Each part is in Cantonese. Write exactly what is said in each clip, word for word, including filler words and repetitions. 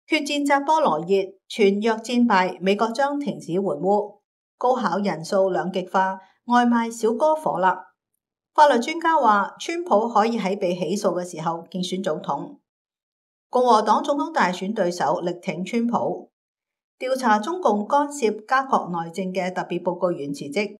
決戰扎波羅熱，全若戰敗，美國將停止援烏。高考人數兩極化，外賣小哥火辣。法律專家話，川普可以喺被起訴嘅時候競選總統。共和黨總統大選對手力挺川普。調查中共干涉加國內政嘅特別報告員辭職。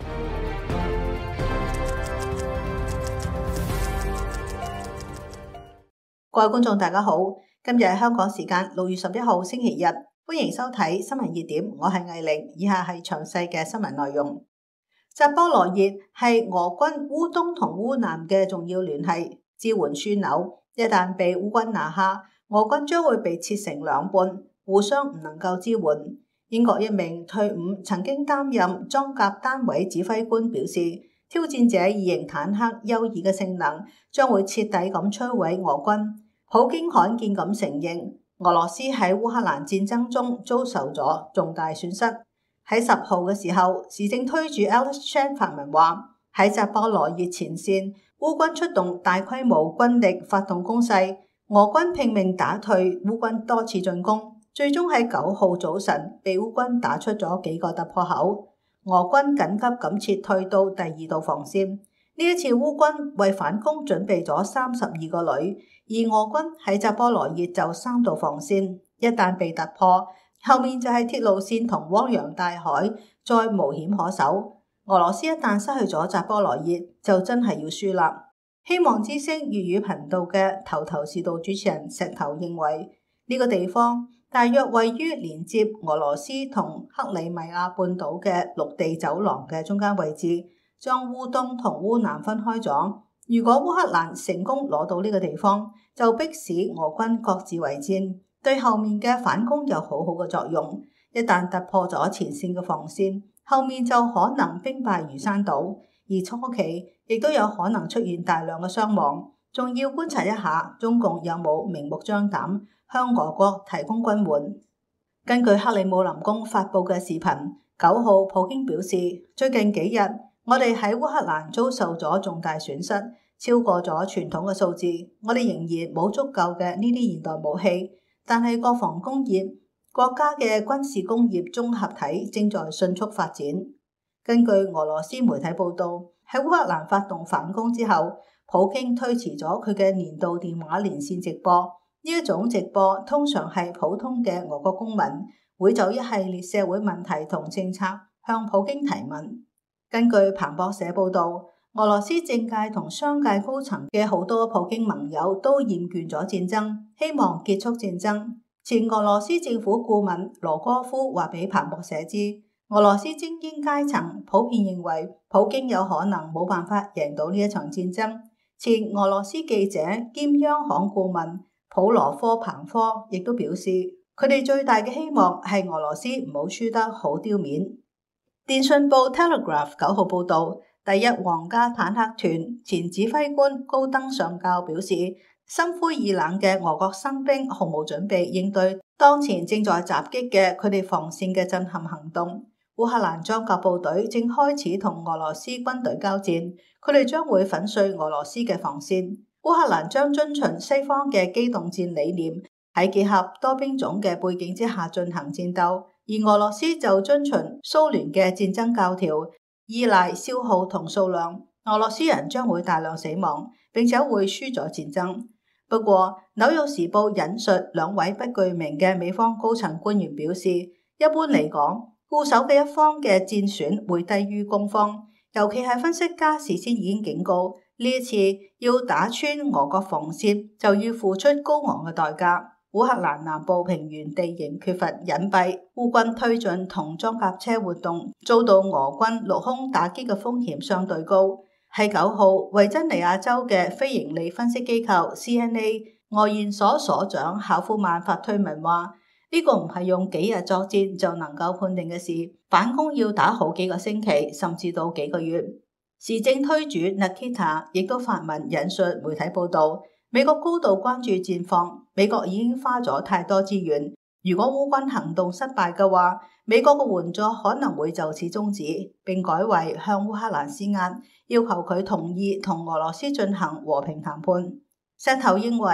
各位觀眾大家好，今日係香港時間六月十一號星期日，歡迎收睇新聞熱點，我係艾玲，以下係詳細嘅新聞內容。扎波羅熱係俄軍烏東同烏南嘅重要聯繫支援樞紐，一旦被烏軍拿下，俄軍將會被切成兩半，互相唔能夠支援。英國一名退伍曾經擔任裝甲單位指揮官表示，挑戰者二型坦克優異嘅性能將會徹底咁摧毀俄軍。普京罕見咁承認，俄羅斯喺烏克蘭戰爭中遭受咗重大損失。喺十號嘅時候，時政推主 Alex Chan 發文話，喺扎波羅熱前線，烏軍出動大規模軍力發動攻勢，俄軍拼命打退烏軍多次進攻，最終喺九號早晨被烏軍打出咗幾個突破口，俄軍緊急咁撤退到第二道防線。呢一次烏軍為反攻準備咗三十二個旅，而俄軍喺扎波羅熱就三道防線，一旦被突破，後面就係鐵路線同汪洋大海，再無險可守。俄羅斯一旦失去咗扎波羅熱，就真係要輸啦。希望之聲粵語頻道嘅頭頭是道主持人石頭認為，呢、這個地方大約位於連接俄羅斯同克里米亞半島嘅陸地走廊嘅中間位置，將烏東同烏南分開咗。如果烏克蘭成功攞到呢個地方，就迫使俄軍各自為戰，對後面嘅反攻有好好嘅作用。一旦突破咗前線嘅防線，後面就可能兵敗如山倒，而初期亦都有可能出現大量嘅傷亡。仲要觀察一下中共有冇明目張膽向俄國提供軍援。根據克里姆林宮發佈嘅視頻，九號普京表示，最近幾日我哋喺烏克蘭遭受咗重大損失，超過咗傳統嘅數字。我哋仍然冇足夠嘅呢啲現代武器，但係國防工業、國家嘅軍事工業綜合體正在迅速發展。根據俄羅斯媒體報道，喺烏克蘭發動反攻之後，普京推遲咗佢嘅年度電話連線直播。呢一種直播通常係普通嘅俄國公民會就一系列社會問題同政策向普京提問。根據彭博社報道，俄羅斯政界同商界高層嘅好多普京盟友都厭倦咗戰爭，希望結束戰爭。前俄羅斯政府顧問羅戈夫話俾彭博社知，俄羅斯精英階層普遍認為普京有可能冇辦法贏到呢一場戰爭。前俄羅斯記者兼央行顧問普羅科彭科亦都表示，佢哋最大嘅希望係俄羅斯唔好輸得好丟面。電訊報 Telegraph 九號報道，第一皇家坦克團前指揮官高登上校表示，心灰意冷嘅俄國新兵毫無準備應對當前正在襲擊嘅佢哋防線嘅震撼行動。烏克蘭裝甲部隊正開始同俄羅斯軍隊交戰，佢哋將會粉碎俄羅斯嘅防線。烏克蘭將遵循西方嘅機動戰理念，喺結合多兵種嘅背景之下進行戰鬥。而俄羅斯就遵循蘇聯嘅戰爭教條，依賴消耗同數量，俄羅斯人將會大量死亡，並且會輸咗戰爭。不過，紐約時報引述兩位不具名嘅美方高層官員表示，一般嚟講，固守嘅一方嘅戰損會低於攻方，尤其係分析家事先已經警告，呢一次要打穿俄國防線，就要付出高昂嘅代價。烏克蘭南部平原地形缺乏隱蔽，烏軍推進同裝甲車活動遭到俄軍陸空打擊嘅風險相對高。喺九號，維珍尼亞州嘅非營利分析機構 C N A 俄研所所長考夫曼發推文話：呢個唔係用幾日作戰就能夠判定嘅事，反攻要打好幾個星期，甚至到幾個月。時政推主 Nikita 亦都發文引述媒體報道。美國高度關注戰況，美國已經花咗太多資源。如果烏軍行動失敗嘅話，美國嘅援助可能會就此終止，並改為向烏克蘭施壓，要求佢同意同俄羅斯進行和平談判。石頭認為，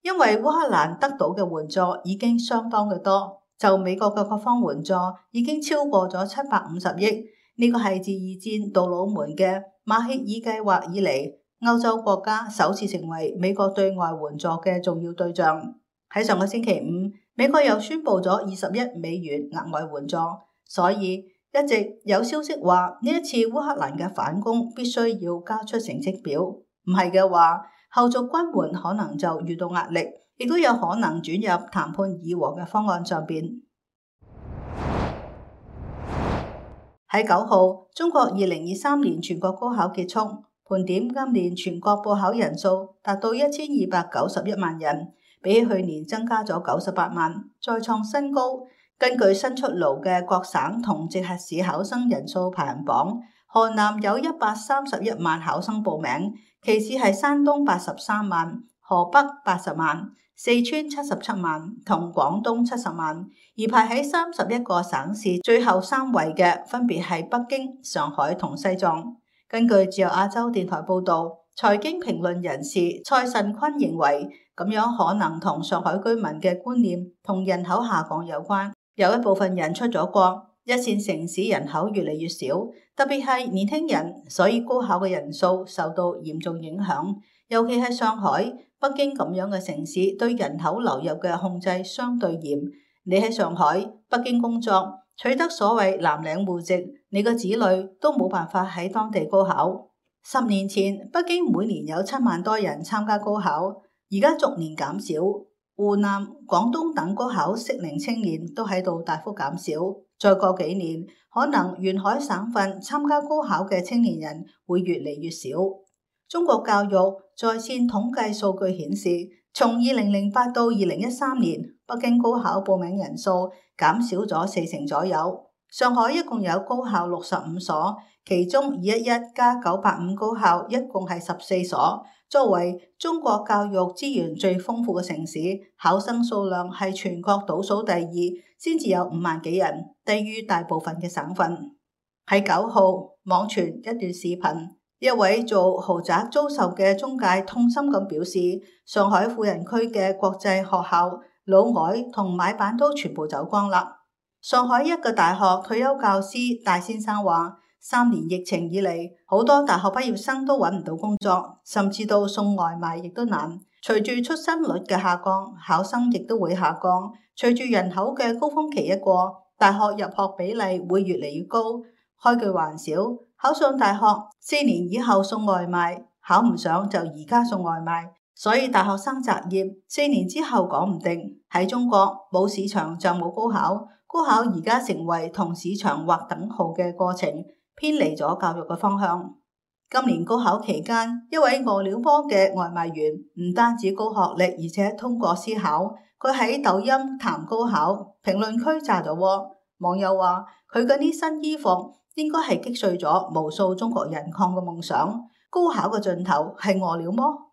因為烏克蘭得到嘅援助已經相當嘅多，就美國嘅各方援助已經超過咗七百五十億，呢個係自二戰杜魯門嘅馬歇爾計劃以嚟，歐洲國家首次成為美國對外援助嘅重要對象。喺上個星期五，美國又宣布咗二十億美元額外援助，所以一直有消息話呢一次烏克蘭嘅反攻必須要交出成績表，唔係嘅話，後續軍援可能就遇到壓力，亦都有可能轉入談判議和嘅方案上邊。喺九號，中國二零二三年全國高考結束，盤點今年全國報考人數達到一千二百九十一萬人，比起去年增加咗九十八萬，再創新高。根據新出爐嘅各省同直轄市考生人數排行榜，河南有一百三十一萬考生報名，其次係山東八十三萬，河北八十萬，四川七十七萬同廣東七十萬，而排喺三十一個省市最後三位嘅分別係北京、上海同西藏。根據自由亞洲電台報道，財經評論人士蔡慎坤認為，咁樣可能同上海居民嘅觀念同人口下降有關。有一部分人出咗國，一線城市人口越嚟越少，特別係年輕人，所以高考嘅人數受到嚴重影響。尤其係上海、北京咁樣嘅城市，對人口流入嘅控制相對嚴。你喺上海、北京工作，取得所謂藍領戶籍，你個子女都冇辦法喺當地高考。十年前，北京每年有七萬多人參加高考，而家逐年減少。湖南、廣東等高考適齡青年都喺度大幅減少。再過幾年，可能沿海省份參加高考嘅青年人會越嚟越少。中國教育在線統計數據顯示，從二零零八到二零一三年，北京高考報名人數減少咗四成左右。上海一共有高校六十五所，其中二一一加九八五高校一共係十四所。作為中國教育資源最豐富嘅城市，考生數量係全國倒數第二，先至有五萬幾人，低於大部分嘅省份。喺九號，網傳一段視頻，一位做豪宅租售嘅中介痛心咁表示，上海富人區嘅國際學校老外同買辦都全部走光啦。上海一個大學退休教師戴先生話，三年疫情以嚟，好多大學畢業生都揾唔到工作，甚至到送外賣亦都難。隨住出生率嘅下降，考生亦都會下降。隨住人口嘅高峰期一過，大學入學比例會越嚟越高。開句玩笑，考上大學四年以後送外賣，考唔上就而家送外賣。所以大學生擇業四年之後講唔定。喺中國冇市場就冇高考，高考而家成為同市場劃等號嘅過程，偏離咗教育嘅方向。今年高考期間，一位餓了麼嘅外賣員唔單止高學歷，而且通過思考。佢喺抖音談高考，評論區炸咗鍋。網友話佢嘅呢身衣服應該係擊碎咗無數中國人抗嘅夢想。高考嘅盡頭係餓了麼？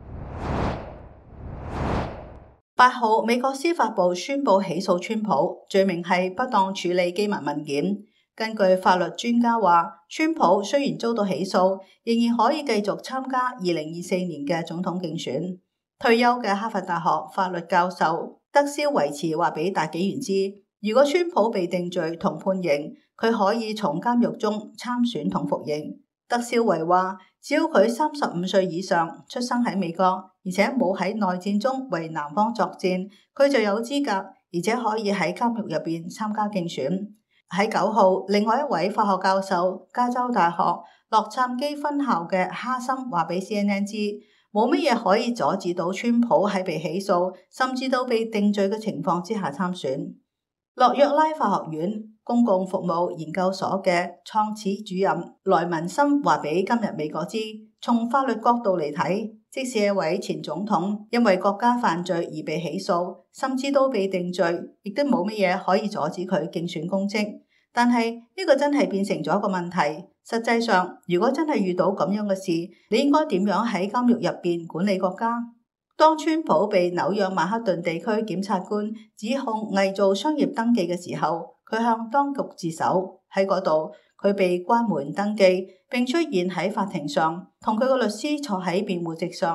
八號，美國司法部宣布起訴川普，罪名係不當處理機密文件。根據法律專家話，川普雖然遭到起訴，仍然可以繼續參加二零二四年嘅總統競選。退休嘅哈佛大學法律教授德肖維茨話俾大紀元知，如果川普被定罪同判刑，佢可以從監獄中參選同服刑。德肖維話，只要佢三十五歲以上，出生喺美國，而且冇喺內戰中為南方作戰，佢就有資格，而且可以喺監獄入邊參加競選。喺九號，另外一位法學教授，加州大學洛杉磯分校嘅哈森話俾 C N N 知，冇乜嘢可以阻止到川普喺被起訴，甚至到被定罪嘅情況之下參選。諾約拉法學院公共服務研究所嘅創始主任萊文森話俾今日美國知，從法律角度嚟睇，即使一位前總統因為國家犯罪而被起訴，甚至都被定罪，亦都冇乜嘢可以阻止佢競選公職。但係呢個真係變成咗一個問題。實際上，如果真係遇到咁樣嘅事，你應該點樣喺監獄入邊管理國家？當川普被紐約曼克頓地區檢察官指控偽造商業登記嘅時候，佢向當局自首。喺嗰度，佢被關門登記，並出現喺法庭上，同佢個律師坐喺辯護席上。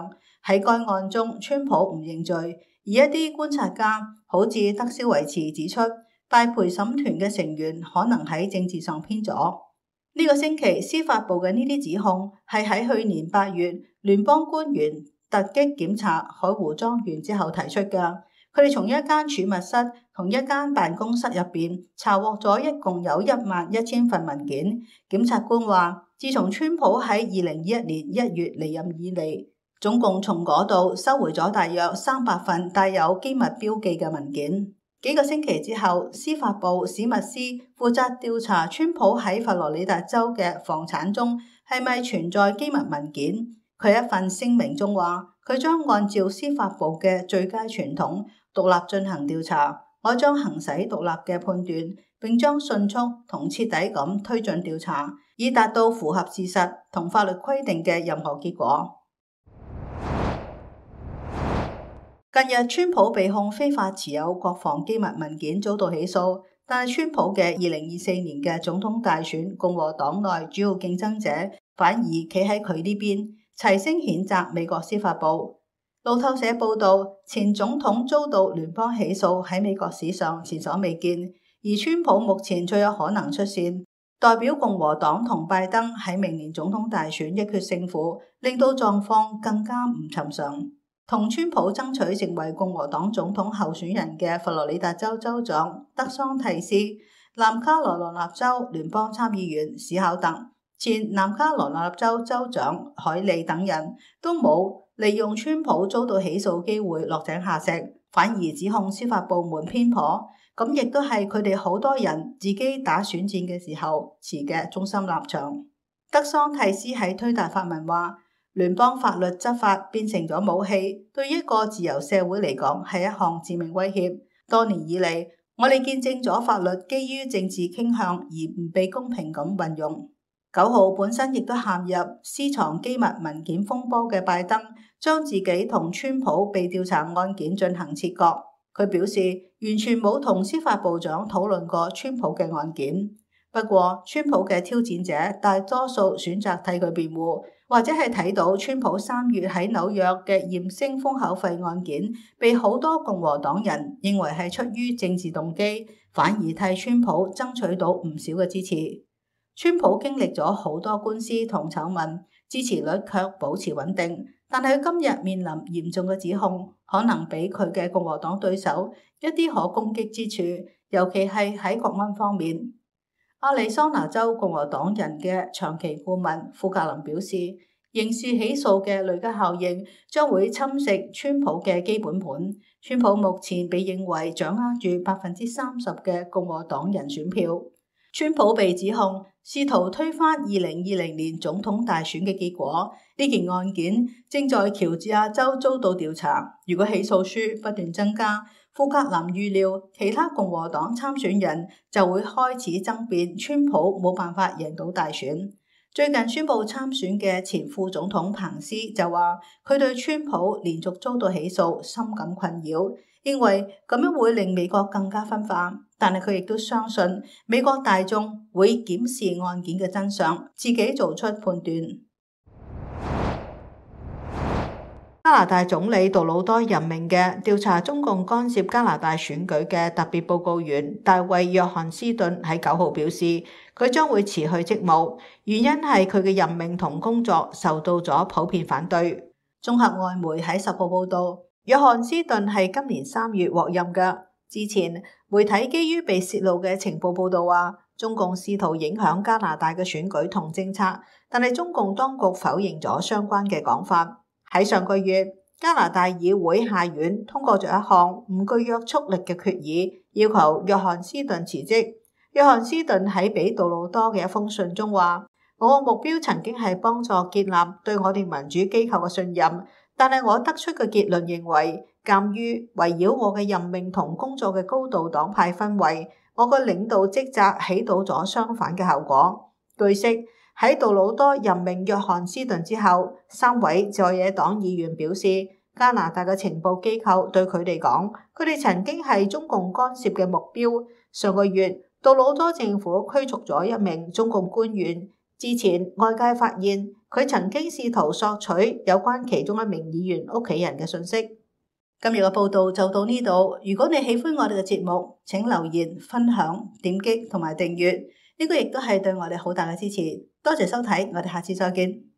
喺該案中，川普唔認罪，而一啲觀察家好似德肖維茨指出，大陪審團嘅成員可能喺政治上偏左。呢、這個星期司法部嘅呢啲指控係喺去年八月聯邦官員突擊檢查海湖莊園之後提出嘅。佢哋從一間儲物室同一間辦公室入邊查獲咗一共有一萬一千份文件。檢察官話，自從川普喺二零二一年一月離任以嚟，總共從嗰度收回咗大約三百份帶有機密標記嘅文件。幾個星期之後，司法部史密斯負責調查川普喺佛羅里達州嘅房產中係咪存在機密文件。佢一份聲明中話，佢將按照司法部嘅最佳傳統獨立進行調查，我將行使獨立嘅判斷，並將迅速同徹底咁推進調查，以達到符合事實同法律規定嘅任何結果。近日，川普被控非法持有國防機密文件遭到起訴，但係川普嘅二零二四年嘅總統大選，共和黨內主要競爭者反而企喺佢呢邊，齊聲譴責美國司法部。路透社報道，前總統遭到聯邦起訴喺美國史上前所未見，而川普目前最有可能出線，代表共和黨同拜登喺明年總統大選一決勝負，令到狀況更加唔尋常。同川普爭取成為共和黨總統候選人嘅佛羅里達州州長德桑蒂斯、南卡羅來納州聯邦參議員史考特、前南卡羅來納州州長海利等人都冇利用川普遭到起訴機會落井下石，反而指控司法部門偏頗，咁亦都係佢哋好多人自己打選戰嘅時候持嘅中心立場。德桑蒂斯喺推特發文話，聯邦法律執法變成咗武器，對一個自由社會嚟講係一項致命威脅。多年以嚟，我哋見證咗法律基於政治傾向而唔被公平咁運用。九號本身亦都陷入私藏機密文件風波嘅拜登，將自己同川普被調查案件進行切割。佢表示完全冇同司法部長討論過川普嘅案件。不過，川普嘅挑戰者大多數選擇替佢辯護，或者係睇到川普三月喺紐約嘅驗聲封口費案件，被好多共和黨人認為係出於政治動機，反而替川普爭取到唔少嘅支持。川普經歷咗好多官司同醜聞，支持率卻保持穩定，但係佢今日面臨嚴重嘅指控，可能比佢嘅共和黨對手一啲可攻擊之處，尤其係喺國安方面。亞利桑那州共和黨人嘅長期顧問富格林表示，刑事起訴嘅累積效應將會侵蝕川普嘅基本盤。川普目前被認為掌握住百分之三十嘅共和黨人選票。川普被指控試圖推翻二零二零年總統大選嘅結果，呢件案件正在喬治亞州遭到調查。如果起訴書不斷增加，富格林預料其他共和黨參選人就會開始爭辯川普冇辦法贏到大選。最近宣布參選嘅前副總統彭斯就話，佢對川普連續遭到起訴深感困擾，認為咁樣會令美國更加分化。但係佢亦都相信美國大眾會檢視案件嘅真相，自己做出判斷。加拿大總理杜魯多任命嘅調查中共干涉加拿大選舉嘅特別報告員大衛約翰斯頓喺九號表示，佢將會辭去職務，原因係佢嘅任命同工作受到咗普遍反對。綜合外媒喺十號報道，約翰斯頓係今年三月獲任嘅。之前媒體基於被泄露嘅情報報道話，中共試圖影響加拿大嘅選舉同政策，但係中共當局否認咗相關嘅講法。喺上個月，加拿大議會下院通過咗一項唔具約束力嘅決議，要求約翰斯頓辭職。約翰斯頓喺俾杜魯多嘅一封信中話，我嘅目標曾經係幫助建立對我哋民主機構嘅信任，但係我得出嘅結論認為，鑑於圍繞我嘅任命同工作嘅高度黨派氛圍，我嘅領導職責起到咗相反嘅效果。據悉，喺杜魯多任命約翰斯頓之後，三位在野黨議員表示，加拿大嘅情報機構對佢哋講，佢哋曾經係中共干涉嘅目標。上個月，杜魯多政府驅逐咗一名中共官員， 之前外界發現佢曾經試圖索取有關其中一名議員屋企人嘅信息。今日嘅報道就到呢度。如果你喜歡我哋嘅節目，請留言、分享、點擊同埋訂閱，呢個亦都係對我哋好大嘅支持。多謝收睇，我哋下次再見。